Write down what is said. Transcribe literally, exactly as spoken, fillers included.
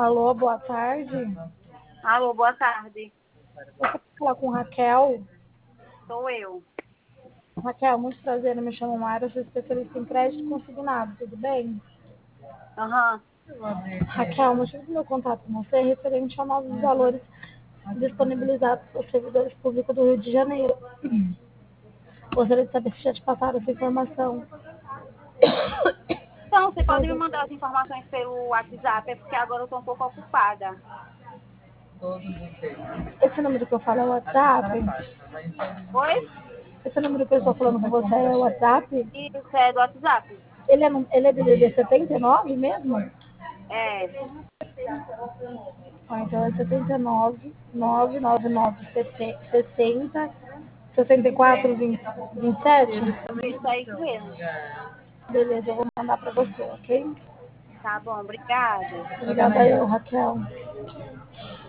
Alô, boa tarde. Alô, boa tarde. Você quer falar com Raquel? Sou eu. Raquel, muito prazer, eu me chamo Mayra, sou especialista em crédito consignado, tudo bem? Aham. Raquel, o motivo do meu contato com você é referente a novos valores disponibilizados pelos servidores públicos do Rio de Janeiro. Gostaria de saber se já te passaram essa informação. Então, você pode me mandar as informações pelo WhatsApp, é porque agora eu estou um pouco ocupada. Esse número que eu falo é o WhatsApp? Oi? Esse número que eu estou falando com você é o WhatsApp? Isso é do WhatsApp? Ele é, no- ele é D D D setenta e nove mesmo? É. Ah, então é setenta e nove, nove nove nove, sessenta, sessenta e quatro, vinte, vinte e sete? Isso é isso mesmo. Beleza, eu vou mandar para você, ok? Tá bom, obrigada. Obrigada eu, Raquel.